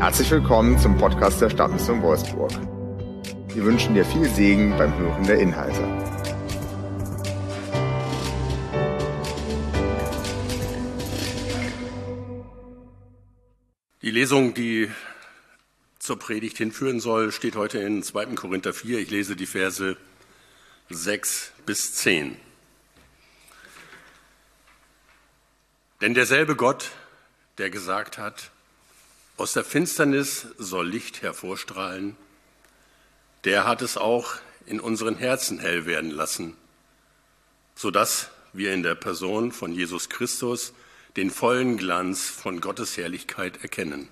Herzlich willkommen zum Podcast der Stadtmission Wolfsburg. Wir wünschen dir viel Segen beim Hören der Inhalte. Die Lesung, die zur Predigt hinführen soll, steht heute in 2. Korinther 4. Ich lese die Verse 6 bis 10. Denn derselbe Gott, der gesagt hat, aus der Finsternis soll Licht hervorstrahlen, der hat es auch in unseren Herzen hell werden lassen, sodass wir in der Person von Jesus Christus den vollen Glanz von Gottes Herrlichkeit erkennen.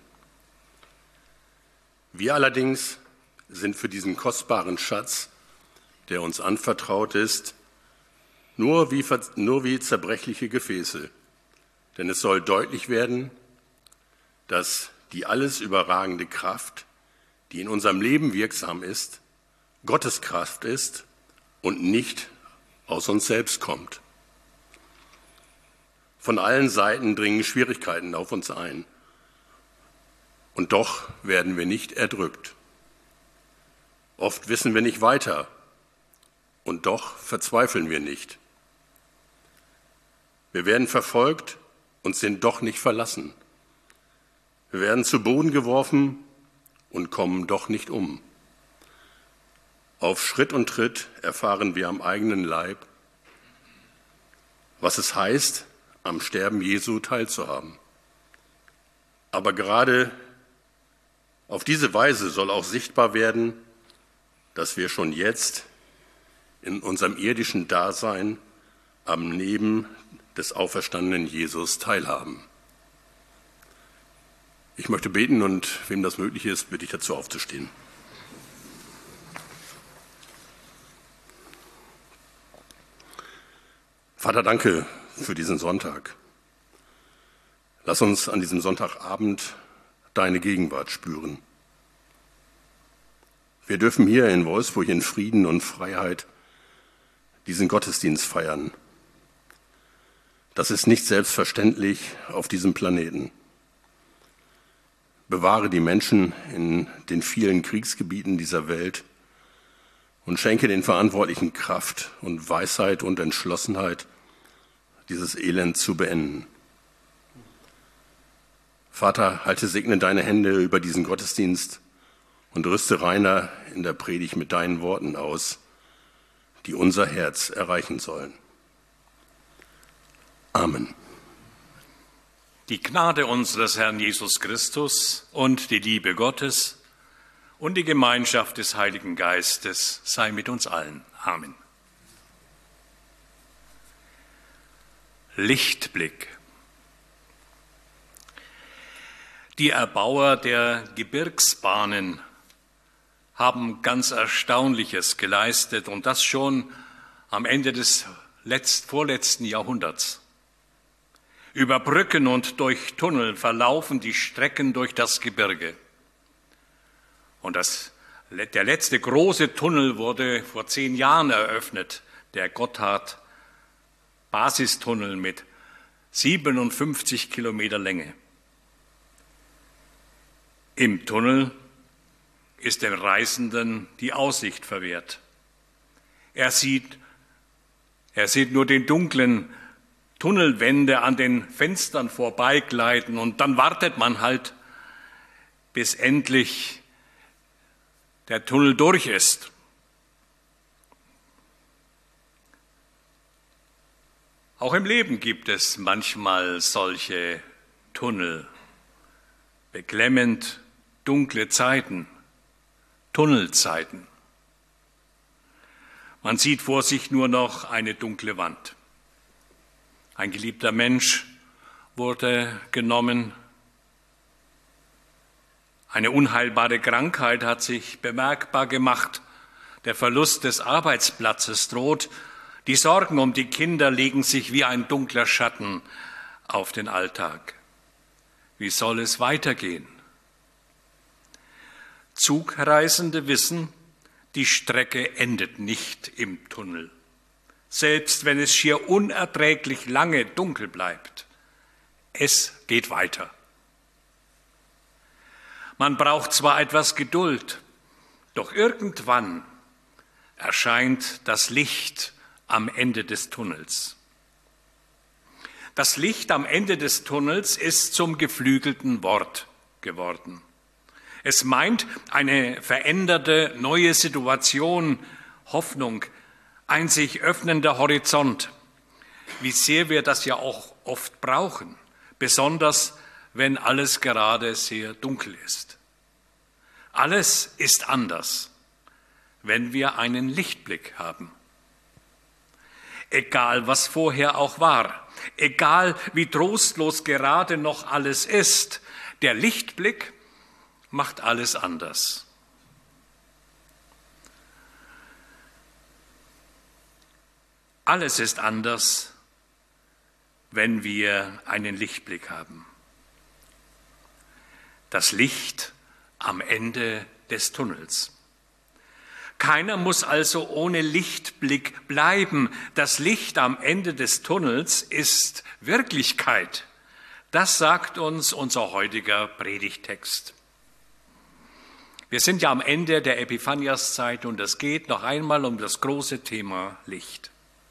Wir allerdings sind für diesen kostbaren Schatz, der uns anvertraut ist, nur wie zerbrechliche Gefäße, denn es soll deutlich werden, dass die alles überragende Kraft, die in unserem Leben wirksam ist, Gottes Kraft ist und nicht aus uns selbst kommt. Von allen Seiten dringen Schwierigkeiten auf uns ein. Und doch werden wir nicht erdrückt. Oft wissen wir nicht weiter. Und doch verzweifeln wir nicht. Wir werden verfolgt und sind doch nicht verlassen. Wir werden zu Boden geworfen und kommen doch nicht um. Auf Schritt und Tritt erfahren wir am eigenen Leib, was es heißt, am Sterben Jesu teilzuhaben. Aber gerade auf diese Weise soll auch sichtbar werden, dass wir schon jetzt in unserem irdischen Dasein am Leben des auferstandenen Jesus teilhaben. Ich möchte beten und wem das möglich ist, bitte ich dazu aufzustehen. Vater, danke für diesen Sonntag. Lass uns an diesem Sonntagabend deine Gegenwart spüren. Wir dürfen hier in Wolfsburg in Frieden und Freiheit diesen Gottesdienst feiern. Das ist nicht selbstverständlich auf diesem Planeten. Bewahre die Menschen in den vielen Kriegsgebieten dieser Welt und schenke den Verantwortlichen Kraft und Weisheit und Entschlossenheit, dieses Elend zu beenden. Vater, segne deine Hände über diesen Gottesdienst und rüste Rainer in der Predigt mit deinen Worten aus, die unser Herz erreichen sollen. Amen. Die Gnade unseres Herrn Jesus Christus und die Liebe Gottes und die Gemeinschaft des Heiligen Geistes sei mit uns allen. Amen. Lichtblick. Die Erbauer der Gebirgsbahnen haben ganz Erstaunliches geleistet und das schon am Ende des vorletzten Jahrhunderts. Über Brücken und durch Tunnel verlaufen die Strecken durch das Gebirge. Und der letzte große Tunnel wurde vor 10 Jahren eröffnet, der Gotthard-Basistunnel mit 57 Kilometer Länge. Im Tunnel ist den Reisenden die Aussicht verwehrt. Er sieht nur den dunklen Tunnelwände an den Fenstern vorbeigleiten und dann wartet man halt, bis endlich der Tunnel durch ist. Auch im Leben gibt es manchmal solche Tunnel, beklemmend dunkle Zeiten, Tunnelzeiten. Man sieht vor sich nur noch eine dunkle Wand. Ein geliebter Mensch wurde genommen. Eine unheilbare Krankheit hat sich bemerkbar gemacht. Der Verlust des Arbeitsplatzes droht. Die Sorgen um die Kinder legen sich wie ein dunkler Schatten auf den Alltag. Wie soll es weitergehen? Zugreisende wissen, die Strecke endet nicht im Tunnel. Selbst wenn es schier unerträglich lange dunkel bleibt. Es geht weiter. Man braucht zwar etwas Geduld, doch irgendwann erscheint das Licht am Ende des Tunnels. Das Licht am Ende des Tunnels ist zum geflügelten Wort geworden. Es meint eine veränderte, neue Situation, Hoffnung, ein sich öffnender Horizont. Wie sehr wir das ja auch oft brauchen, besonders wenn alles gerade sehr dunkel ist. Alles ist anders, wenn wir einen Lichtblick haben. Egal, was vorher auch war, egal, wie trostlos gerade noch alles ist, der Lichtblick macht alles anders. Alles ist anders, wenn wir einen Lichtblick haben. Das Licht am Ende des Tunnels. Keiner muss also ohne Lichtblick bleiben. Das Licht am Ende des Tunnels ist Wirklichkeit. Das sagt uns unser heutiger Predigttext. Wir sind ja am Ende der Epiphaniaszeit und es geht noch einmal um das große Thema Licht.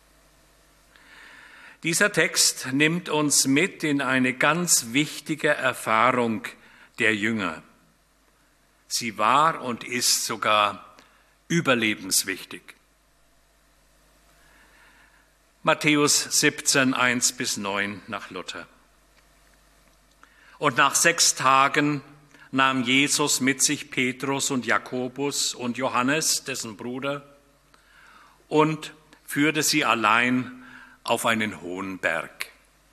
Dieser Text nimmt uns mit in eine ganz wichtige Erfahrung der Jünger. Sie war und ist sogar überlebenswichtig. Matthäus 17, 1-9 nach Luther. Und nach 6 Tagen nahm Jesus mit sich Petrus und Jakobus und Johannes, dessen Bruder, und führte sie allein auf einen hohen Berg.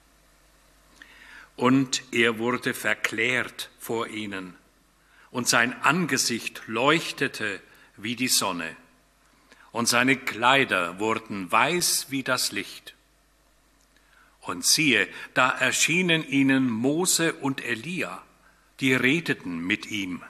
Und er wurde verklärt vor ihnen, und sein Angesicht leuchtete wie die Sonne, und seine Kleider wurden weiß wie das Licht. Und siehe, da erschienen ihnen Mose und Elia, die redeten mit ihm.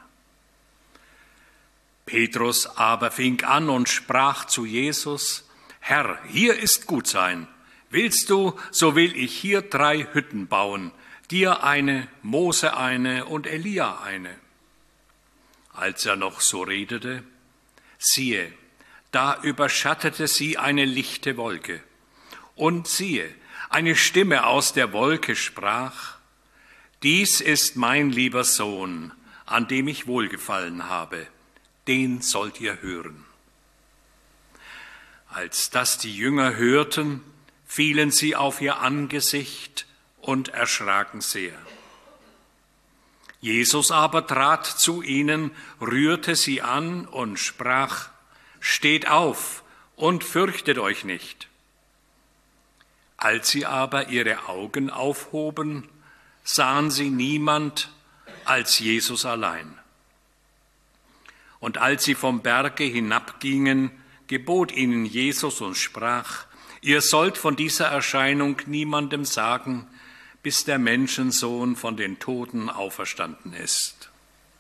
Petrus aber fing an und sprach zu Jesus: Herr, hier ist Gutsein. Willst du, so will ich hier 3 Hütten bauen, dir eine, Mose eine und Elia eine. Als er noch so redete, siehe, da überschattete sie eine lichte Wolke. Und siehe, eine Stimme aus der Wolke sprach: Dies ist mein lieber Sohn, an dem ich wohlgefallen habe, den sollt ihr hören. Als das die Jünger hörten, fielen sie auf ihr Angesicht und erschraken sehr. Jesus aber trat zu ihnen, rührte sie an und sprach: Steht auf und fürchtet euch nicht. Als sie aber ihre Augen aufhoben, sahen sie niemand als Jesus allein. Und als sie vom Berge hinabgingen, gebot ihnen Jesus und sprach: Ihr sollt von dieser Erscheinung niemandem sagen, bis der Menschensohn von den Toten auferstanden ist.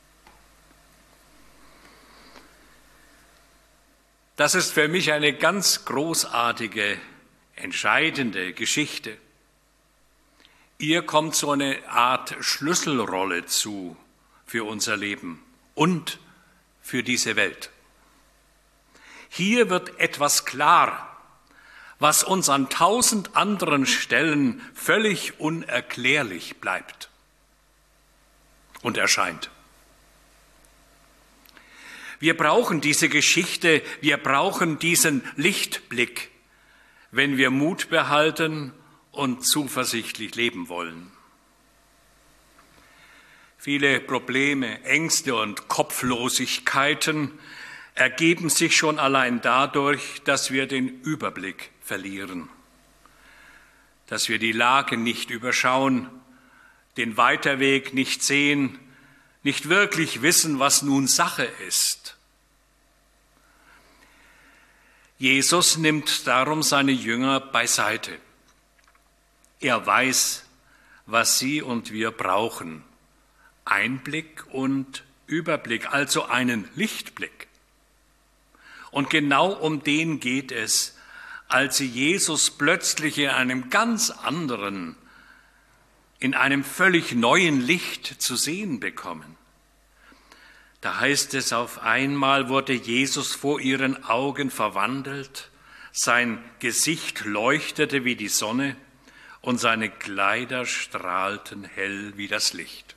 Das ist für mich eine ganz großartige, entscheidende Geschichte. Ihr kommt so eine Art Schlüsselrolle zu für unser Leben und für diese Welt. Hier wird etwas klar, was uns an 1000 anderen Stellen völlig unerklärlich bleibt und erscheint. Wir brauchen diese Geschichte, wir brauchen diesen Lichtblick, wenn wir Mut behalten und zuversichtlich leben wollen. Viele Probleme, Ängste und Kopflosigkeiten ergeben sich schon allein dadurch, dass wir den Überblick verlieren, dass wir die Lage nicht überschauen, den Weiterweg nicht sehen, nicht wirklich wissen, was nun Sache ist. Jesus nimmt darum seine Jünger beiseite. Er weiß, was sie und wir brauchen. Einblick und Überblick, also einen Lichtblick. Und genau um den geht es, als sie Jesus plötzlich in einem ganz anderen, in einem völlig neuen Licht zu sehen bekommen. Da heißt es, auf einmal wurde Jesus vor ihren Augen verwandelt, sein Gesicht leuchtete wie die Sonne und seine Kleider strahlten hell wie das Licht.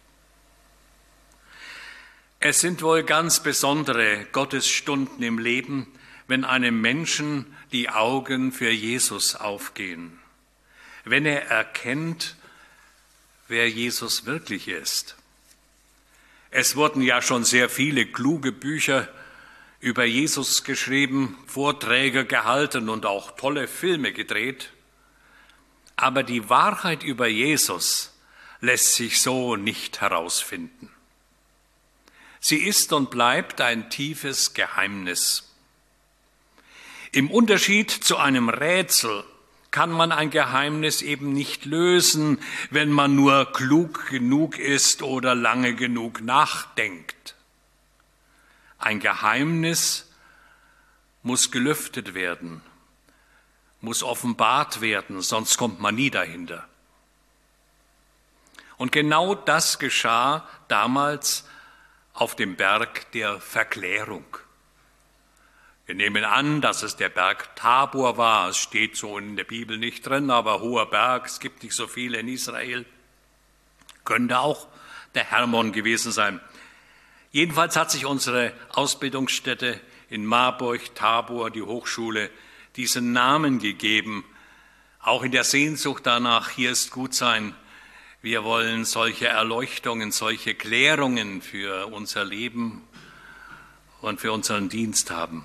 Es sind wohl ganz besondere Gottesstunden im Leben, wenn einem Menschen die Augen für Jesus aufgehen, wenn er erkennt, wer Jesus wirklich ist. Es wurden ja schon sehr viele kluge Bücher über Jesus geschrieben, Vorträge gehalten und auch tolle Filme gedreht. Aber die Wahrheit über Jesus lässt sich so nicht herausfinden. Sie ist und bleibt ein tiefes Geheimnis. Im Unterschied zu einem Rätsel kann man ein Geheimnis eben nicht lösen, wenn man nur klug genug ist oder lange genug nachdenkt. Ein Geheimnis muss gelüftet werden, muss offenbart werden, sonst kommt man nie dahinter. Und genau das geschah damals auf dem Berg der Verklärung. Wir nehmen an, dass es der Berg Tabor war. Es steht so in der Bibel nicht drin, aber hoher Berg, es gibt nicht so viele in Israel. Könnte auch der Hermon gewesen sein. Jedenfalls hat sich unsere Ausbildungsstätte in Marburg, Tabor, die Hochschule, diesen Namen gegeben. Auch in der Sehnsucht danach, hier ist gut sein. Wir wollen solche Erleuchtungen, solche Klärungen für unser Leben und für unseren Dienst haben.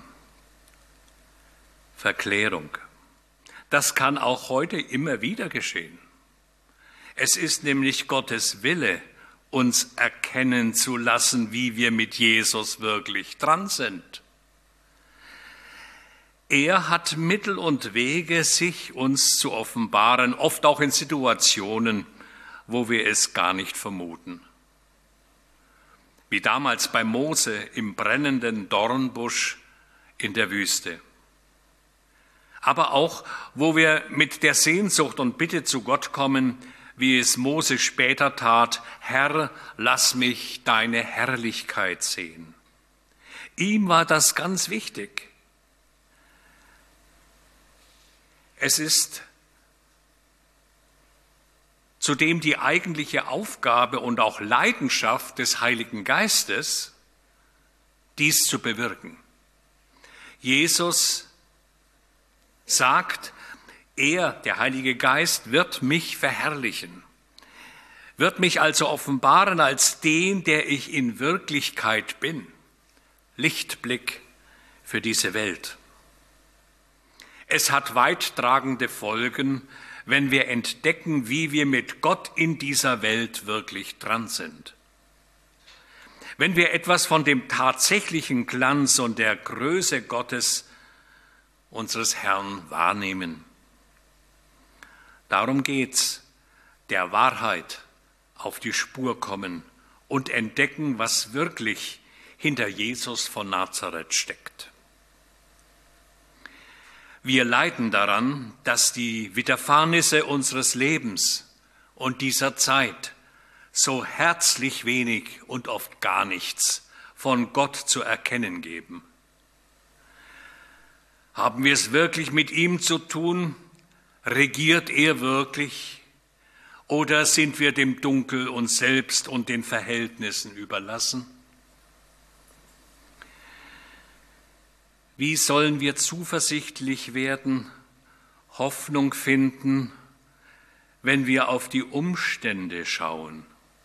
Verklärung. Das kann auch heute immer wieder geschehen. Es ist nämlich Gottes Wille, uns erkennen zu lassen, wie wir mit Jesus wirklich dran sind. Er hat Mittel und Wege, sich uns zu offenbaren, oft auch in Situationen, wo wir es gar nicht vermuten. Wie damals bei Mose im brennenden Dornbusch in der Wüste. Aber auch, wo wir mit der Sehnsucht und Bitte zu Gott kommen, wie es Mose später tat: Herr, lass mich deine Herrlichkeit sehen. Ihm war das ganz wichtig. Es ist zudem die eigentliche Aufgabe und auch Leidenschaft des Heiligen Geistes, dies zu bewirken. Jesus sagt, er, der Heilige Geist, wird mich verherrlichen, wird mich also offenbaren als den, der ich in Wirklichkeit bin. Lichtblick für diese Welt. Es hat weittragende Folgen, wenn wir entdecken, wie wir mit Gott in dieser Welt wirklich dran sind. Wenn wir etwas von dem tatsächlichen Glanz und der Größe Gottes, unseres Herrn, wahrnehmen. Darum geht's, der Wahrheit auf die Spur kommen und entdecken, was wirklich hinter Jesus von Nazareth steckt. Wir leiden daran, dass die Widerfahrnisse unseres Lebens und dieser Zeit so herzlich wenig und oft gar nichts von Gott zu erkennen geben. Haben wir es wirklich mit ihm zu tun? Regiert er wirklich? Oder sind wir dem Dunkel uns selbst und den Verhältnissen überlassen? Wie sollen wir zuversichtlich werden, Hoffnung finden, wenn wir auf die Umstände schauen?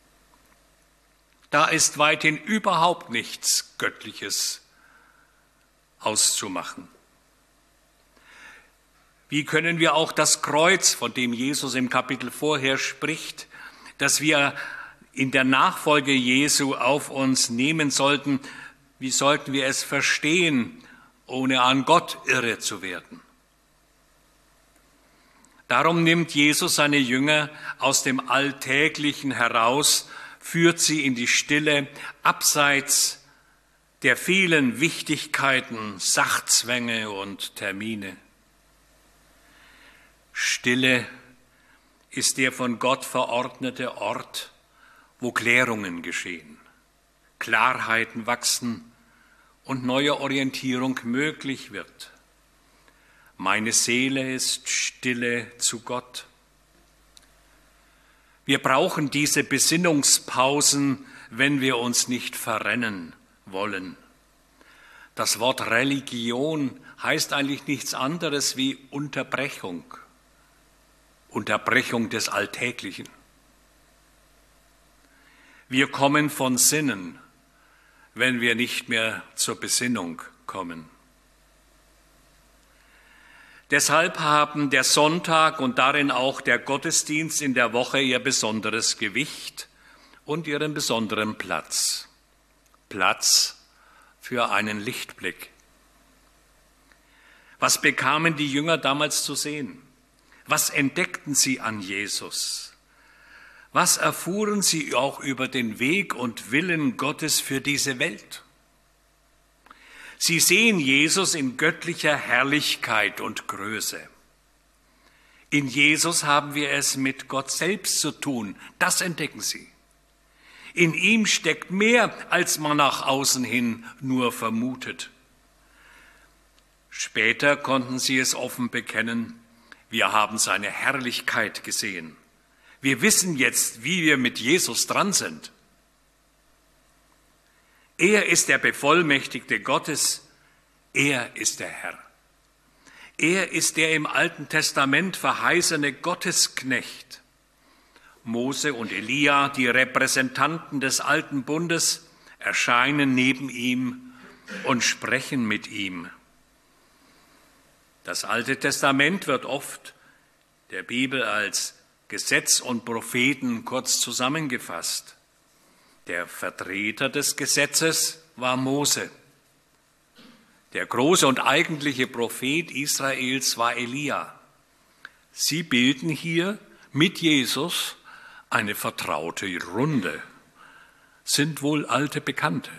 Da ist weithin überhaupt nichts Göttliches auszumachen. Wie können wir auch das Kreuz, von dem Jesus im Kapitel vorher spricht, das wir in der Nachfolge Jesu auf uns nehmen sollten, wie sollten wir es verstehen, ohne an Gott irre zu werden? Darum nimmt Jesus seine Jünger aus dem Alltäglichen heraus, führt sie in die Stille, abseits der vielen Wichtigkeiten, Sachzwänge und Termine. Stille ist der von Gott verordnete Ort, wo Klärungen geschehen. Klarheiten wachsen und neue Orientierung möglich wird. Meine Seele ist stille zu Gott. Wir brauchen diese Besinnungspausen, wenn wir uns nicht verrennen wollen. Das Wort Religion heißt eigentlich nichts anderes wie Unterbrechung. Unterbrechung des Alltäglichen. Wir kommen von Sinnen, wenn wir nicht mehr zur Besinnung kommen. Deshalb haben der Sonntag und darin auch der Gottesdienst in der Woche ihr besonderes Gewicht und ihren besonderen Platz. Platz für einen Lichtblick. Was bekamen die Jünger damals zu sehen? Was entdeckten sie an Jesus? Was erfuhren sie auch über den Weg und Willen Gottes für diese Welt? Sie sehen Jesus in göttlicher Herrlichkeit und Größe. In Jesus haben wir es mit Gott selbst zu tun, das entdecken sie. In ihm steckt mehr, als man nach außen hin nur vermutet. Später konnten sie es offen bekennen, wir haben seine Herrlichkeit gesehen. Wir wissen jetzt, wie wir mit Jesus dran sind. Er ist der Bevollmächtigte Gottes, er ist der Herr. Er ist der im Alten Testament verheißene Gottesknecht. Mose und Elia, die Repräsentanten des Alten Bundes, erscheinen neben ihm und sprechen mit ihm. Das Alte Testament wird oft der Bibel als Gesetz und Propheten kurz zusammengefasst. Der Vertreter des Gesetzes war Mose. Der große und eigentliche Prophet Israels war Elia. Sie bilden hier mit Jesus eine vertraute Runde, sind wohl alte Bekannte.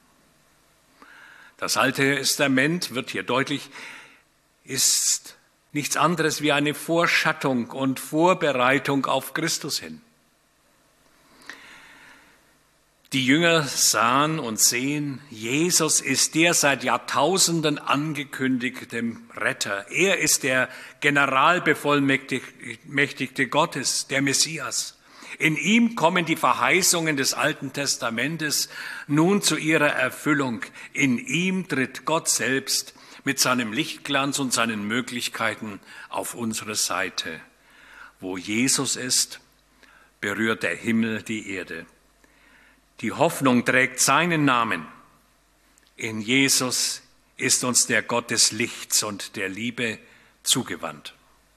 Das Alte Testament, wird hier deutlich, ist nichts anderes wie eine Vorschattung und Vorbereitung auf Christus hin. Die Jünger sahen und sehen, Jesus ist der seit Jahrtausenden angekündigte Retter. Er ist der Generalbevollmächtigte Gottes, der Messias. In ihm kommen die Verheißungen des Alten Testamentes nun zu ihrer Erfüllung. In ihm tritt Gott selbst mit seinem Lichtglanz und seinen Möglichkeiten auf unsere Seite. Wo Jesus ist, berührt der Himmel die Erde. Die Hoffnung trägt seinen Namen. In Jesus ist uns der Gott des Lichts und der Liebe zugewandt.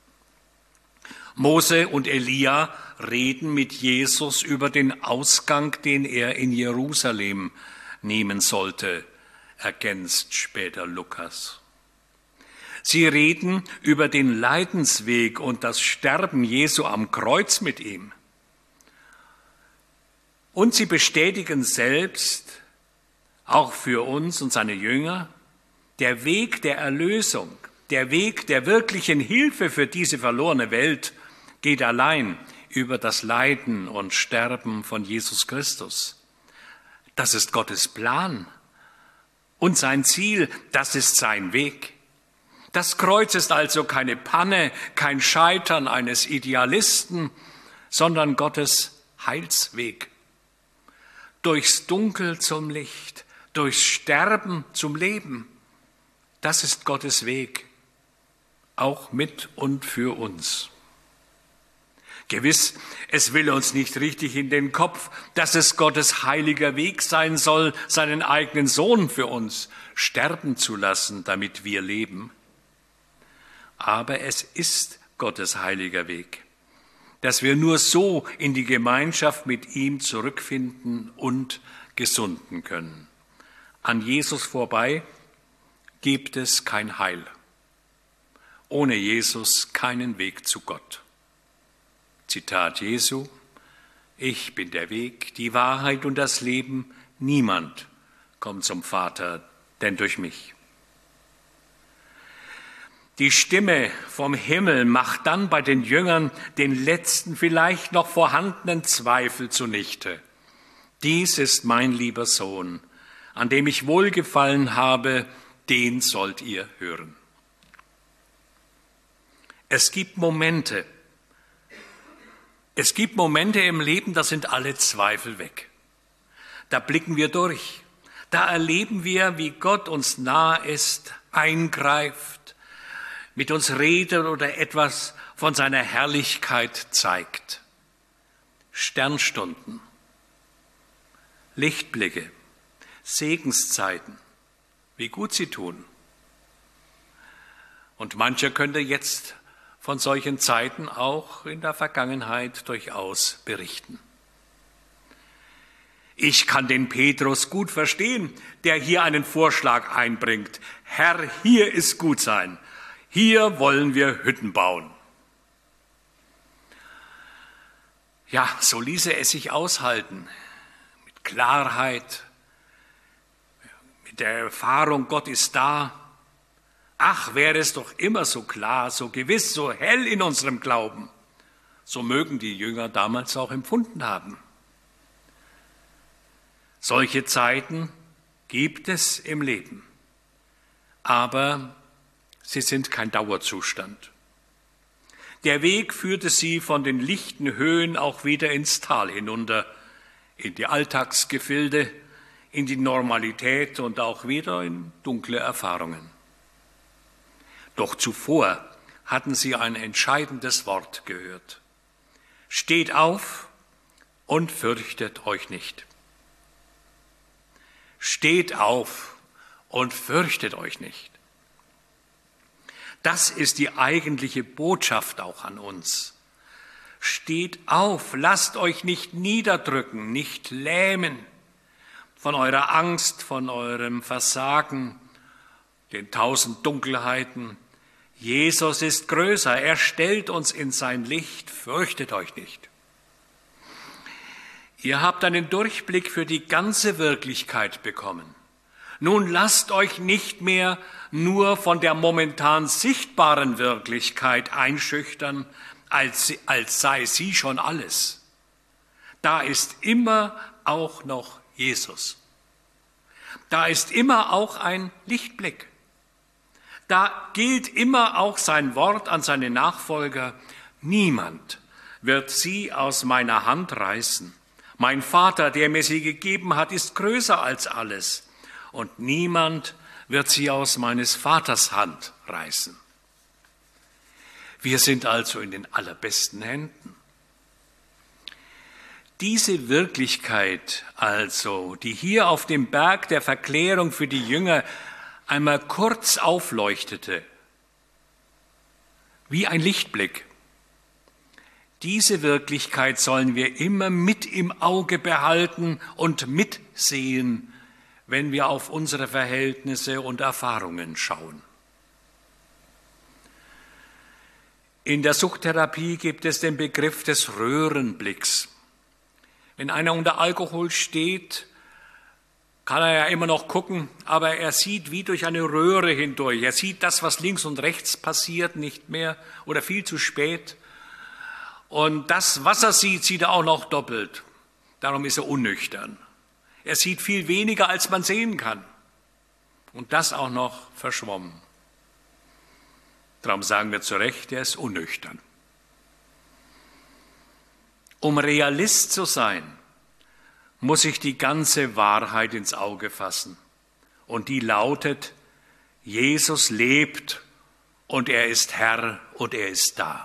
Mose und Elia reden mit Jesus über den Ausgang, den er in Jerusalem nehmen sollte, ergänzt später Lukas. Sie reden über den Leidensweg und das Sterben Jesu am Kreuz mit ihm. Und sie bestätigen selbst, auch für uns und seine Jünger, der Weg der Erlösung, der Weg der wirklichen Hilfe für diese verlorene Welt geht allein über das Leiden und Sterben von Jesus Christus. Das ist Gottes Plan und sein Ziel, das ist sein Weg. Das Kreuz ist also keine Panne, kein Scheitern eines Idealisten, sondern Gottes Heilsweg. Durchs Dunkel zum Licht, durchs Sterben zum Leben. Das ist Gottes Weg, auch mit und für uns. Gewiss, es will uns nicht richtig in den Kopf, dass es Gottes heiliger Weg sein soll, seinen eigenen Sohn für uns sterben zu lassen, damit wir leben. Aber es ist Gottes heiliger Weg, dass wir nur so in die Gemeinschaft mit ihm zurückfinden und gesunden können. An Jesus vorbei gibt es kein Heil. Ohne Jesus keinen Weg zu Gott. Zitat Jesu: Ich bin der Weg, die Wahrheit und das Leben. Niemand kommt zum Vater, denn durch mich. Die Stimme vom Himmel macht dann bei den Jüngern den letzten, vielleicht noch vorhandenen Zweifel zunichte. Dies ist mein lieber Sohn, an dem ich wohlgefallen habe, den sollt ihr hören. Es gibt Momente im Leben, da sind alle Zweifel weg. Da blicken wir durch. Da erleben wir, wie Gott uns nahe ist, eingreift, mit uns redet oder etwas von seiner Herrlichkeit zeigt. Sternstunden, Lichtblicke, Segenszeiten, wie gut sie tun. Und mancher könnte jetzt von solchen Zeiten auch in der Vergangenheit durchaus berichten. Ich kann den Petrus gut verstehen, der hier einen Vorschlag einbringt. Herr, hier ist gut sein. Hier wollen wir Hütten bauen. Ja, so ließe es sich aushalten. Mit Klarheit, mit der Erfahrung, Gott ist da. Ach, wäre es doch immer so klar, so gewiss, so hell in unserem Glauben. So mögen die Jünger damals auch empfunden haben. Solche Zeiten gibt es im Leben, aber sie sind kein Dauerzustand. Der Weg führte sie von den lichten Höhen auch wieder ins Tal hinunter, in die Alltagsgefilde, in die Normalität und auch wieder in dunkle Erfahrungen. Doch zuvor hatten sie ein entscheidendes Wort gehört. Steht auf und fürchtet euch nicht. Steht auf und fürchtet euch nicht. Das ist die eigentliche Botschaft auch an uns. Steht auf, lasst euch nicht niederdrücken, nicht lähmen von eurer Angst, von eurem Versagen, den 1000 Dunkelheiten. Jesus ist größer, er stellt uns in sein Licht, fürchtet euch nicht. Ihr habt einen Durchblick für die ganze Wirklichkeit bekommen. Nun lasst euch nicht mehr nur von der momentan sichtbaren Wirklichkeit einschüchtern, als sei sie schon alles. Da ist immer auch noch Jesus. Da ist immer auch ein Lichtblick. Da gilt immer auch sein Wort an seine Nachfolger. Niemand wird sie aus meiner Hand reißen. Mein Vater, der mir sie gegeben hat, ist größer als alles. Und niemand wird sie aus meines Vaters Hand reißen. Wir sind also in den allerbesten Händen. Diese Wirklichkeit also, die hier auf dem Berg der Verklärung für die Jünger einmal kurz aufleuchtete, wie ein Lichtblick, diese Wirklichkeit sollen wir immer mit im Auge behalten und mitsehen, wenn wir auf unsere Verhältnisse und Erfahrungen schauen. In der Suchttherapie gibt es den Begriff des Röhrenblicks. Wenn einer unter Alkohol steht, kann er ja immer noch gucken, aber er sieht wie durch eine Röhre hindurch. Er sieht das, was links und rechts passiert, nicht mehr oder viel zu spät. Und das, was er sieht, sieht er auch noch doppelt. Darum ist er unnüchtern. Er sieht viel weniger, als man sehen kann. Und das auch noch verschwommen. Darum sagen wir zu Recht, er ist unnüchtern. Um Realist zu sein, muss ich die ganze Wahrheit ins Auge fassen. Und die lautet, Jesus lebt und er ist Herr und er ist da.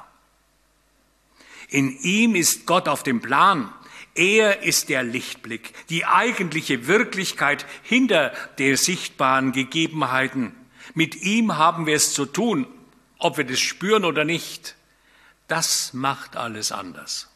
In ihm ist Gott auf dem Plan. Er ist der Lichtblick, die eigentliche Wirklichkeit hinter den sichtbaren Gegebenheiten. Mit ihm haben wir es zu tun, ob wir das spüren oder nicht. Das macht alles anders.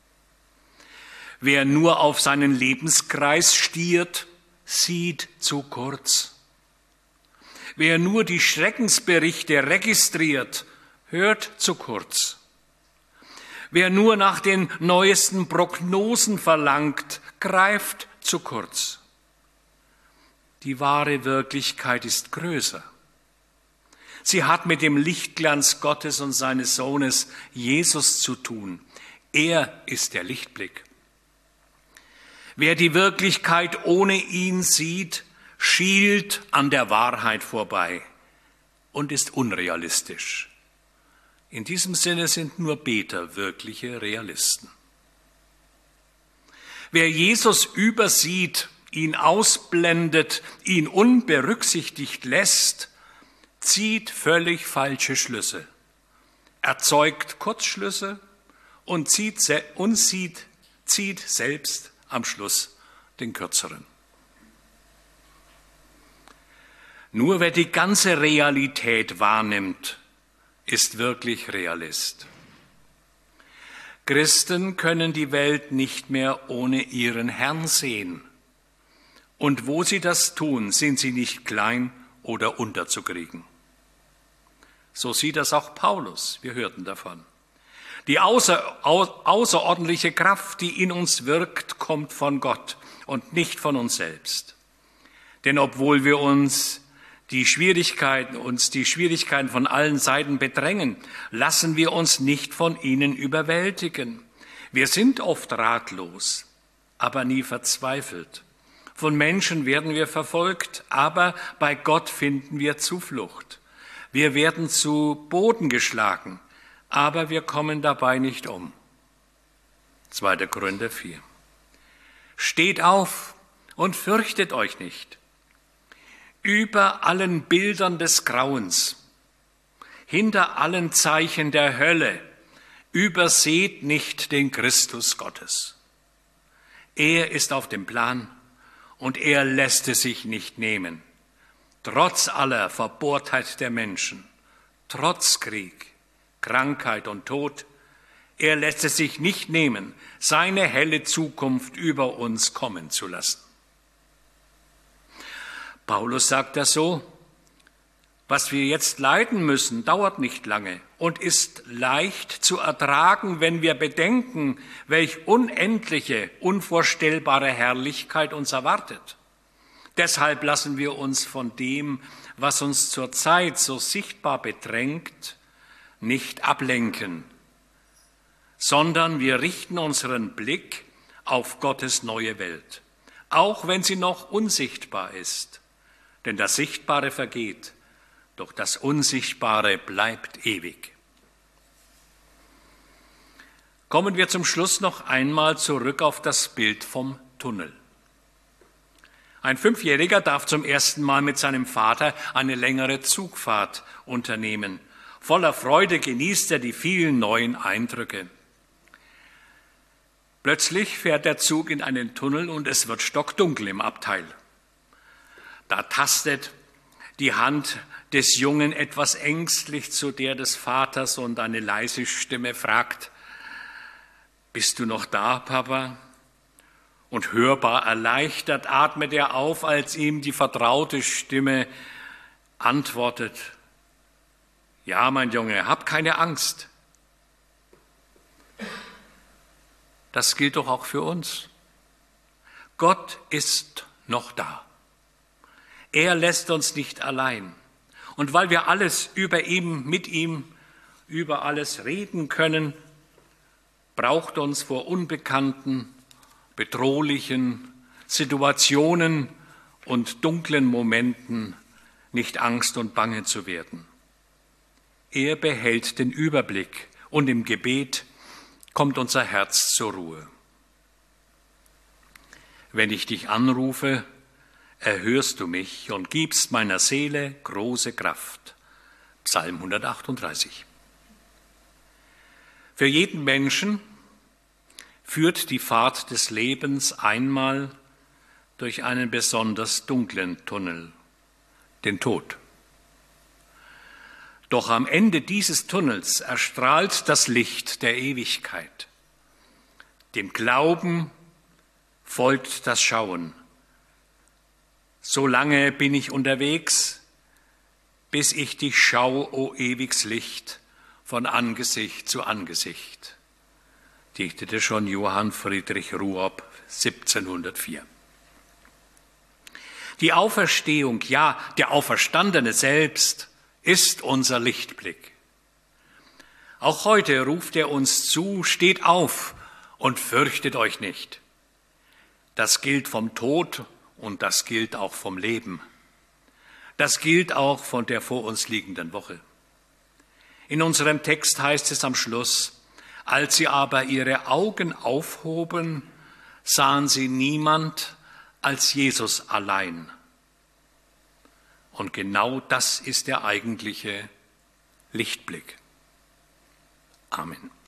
Wer nur auf seinen Lebenskreis stiert, sieht zu kurz. Wer nur die Schreckensberichte registriert, hört zu kurz. Wer nur nach den neuesten Prognosen verlangt, greift zu kurz. Die wahre Wirklichkeit ist größer. Sie hat mit dem Lichtglanz Gottes und seines Sohnes Jesus zu tun. Er ist der Lichtblick. Wer die Wirklichkeit ohne ihn sieht, schielt an der Wahrheit vorbei und ist unrealistisch. In diesem Sinne sind nur Beter wirkliche Realisten. Wer Jesus übersieht, ihn ausblendet, ihn unberücksichtigt lässt, zieht völlig falsche Schlüsse, erzeugt Kurzschlüsse und zieht selbst am Schluss den kürzeren. Nur wer die ganze Realität wahrnimmt, ist wirklich Realist. Christen können die Welt nicht mehr ohne ihren Herrn sehen. Und wo sie das tun, sind sie nicht klein oder unterzukriegen. So sieht das auch Paulus, wir hörten davon. Die außerordentliche Kraft, die in uns wirkt, kommt von Gott und nicht von uns selbst. Denn obwohl wir uns die Schwierigkeiten von allen Seiten bedrängen, lassen wir uns nicht von ihnen überwältigen. Wir sind oft ratlos, aber nie verzweifelt. Von Menschen werden wir verfolgt, aber bei Gott finden wir Zuflucht. Wir werden zu Boden geschlagen, aber wir kommen dabei nicht um. 2. Korinther 4. Steht auf und fürchtet euch nicht. Über allen Bildern des Grauens, hinter allen Zeichen der Hölle, überseht nicht den Christus Gottes. Er ist auf dem Plan und er lässt es sich nicht nehmen. Trotz aller Verbohrtheit der Menschen, trotz Krieg, Krankheit und Tod, er lässt es sich nicht nehmen, seine helle Zukunft über uns kommen zu lassen. Paulus sagt das so: Was wir jetzt leiden müssen, dauert nicht lange und ist leicht zu ertragen, wenn wir bedenken, welch unendliche, unvorstellbare Herrlichkeit uns erwartet. Deshalb lassen wir uns von dem, was uns zurzeit so sichtbar bedrängt, nicht ablenken, sondern wir richten unseren Blick auf Gottes neue Welt, auch wenn sie noch unsichtbar ist. Denn das Sichtbare vergeht, doch das Unsichtbare bleibt ewig. Kommen wir zum Schluss noch einmal zurück auf das Bild vom Tunnel. Ein 5-Jähriger darf zum ersten Mal mit seinem Vater eine längere Zugfahrt unternehmen. Voller Freude genießt er die vielen neuen Eindrücke. Plötzlich fährt der Zug in einen Tunnel und es wird stockdunkel im Abteil. Da tastet die Hand des Jungen etwas ängstlich zu der des Vaters und eine leise Stimme fragt: Bist du noch da, Papa? Und hörbar erleichtert atmet er auf, als ihm die vertraute Stimme antwortet: Ja, mein Junge, hab keine Angst. Das gilt doch auch für uns. Gott ist noch da. Er lässt uns nicht allein. Und weil wir alles über ihm, mit ihm, über alles reden können, braucht uns vor unbekannten, bedrohlichen Situationen und dunklen Momenten nicht Angst und Bange zu werden. Er behält den Überblick und im Gebet kommt unser Herz zur Ruhe. Wenn ich dich anrufe, erhörst du mich und gibst meiner Seele große Kraft. Psalm 138. Für jeden Menschen führt die Fahrt des Lebens einmal durch einen besonders dunklen Tunnel, den Tod. Doch am Ende dieses Tunnels erstrahlt das Licht der Ewigkeit. Dem Glauben folgt das Schauen. So lange bin ich unterwegs, bis ich dich schaue, o ewiges Licht, von Angesicht zu Angesicht, dichtete schon Johann Friedrich Ruopp 1704. Die Auferstehung, ja, der Auferstandene selbst, ist unser Lichtblick. Auch heute ruft er uns zu: Steht auf und fürchtet euch nicht. Das gilt vom Tod und das gilt auch vom Leben. Das gilt auch von der vor uns liegenden Woche. In unserem Text heißt es am Schluss: Als sie aber ihre Augen aufhoben, sahen sie niemand als Jesus allein. Und genau das ist der eigentliche Lichtblick. Amen.